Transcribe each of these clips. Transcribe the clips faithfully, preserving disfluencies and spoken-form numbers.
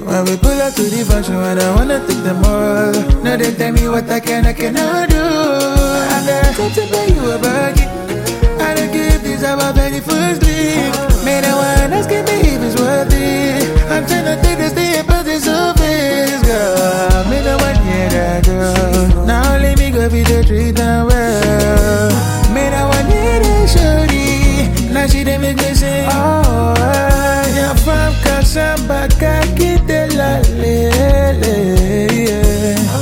When we pull up to the function, when I wanna take them all. No, they tell me what I can, I cannot do. I'm there to pay you a bucket. I don't give this about penny first sleep. Made a one asking me if it's worth it. I'm trying to take this thing but the surface, girl. Made a one hear that girl. Now let me go be the treat them well. Made a one hear that shorty. Now she didn't make me sing. Oh, you're from Kasamba, Kakite la lele, yeah.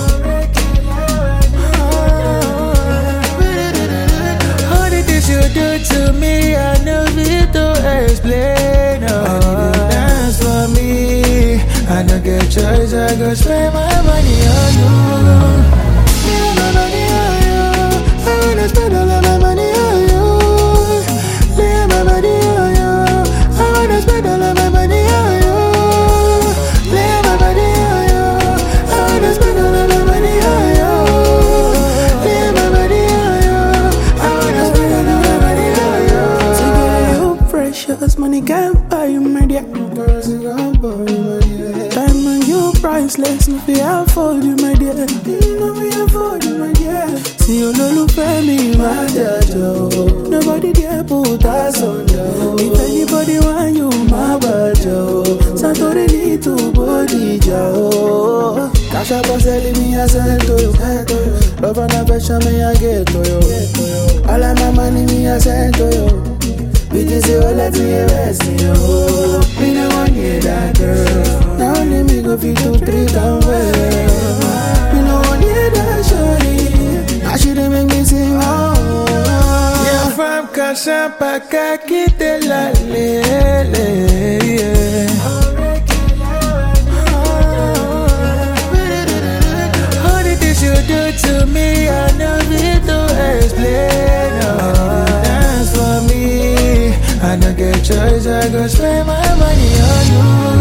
You do to me, I know it to explain. Oh, dance for me. I don't get choice, I go spend my money on you. Spend my money on you. I wanna spend all of my money on you. Spend my money on you. I wanna spend all of my money on you. Spend my money on you. I wanna spend all of my money on you. Spend my money on you. I wanna spend all of my precious money can't buy you, my dear. Time and you priceless, no we afford you, my dear. You know we afford you, my dear. See you no look for me, my dear Joe. Nobody there put us on Joe. If anybody want you, my bad Joe. Satori need to body Joe. Cash up and selling me, I sell to you. Love and affection, me I get to you. All of my money, me I send to you. We just say, oh, let me rest in you. Me no want hear that girl. Now only me go fit to treat and well. Me no want hear that shorty. Now she dey make me sing, oh. You're from Kashampa, Kakite la lele, yeah. All the things you do to me, I know it to explain. Oh, dance for me. I don't get choice, I go spend my money on you.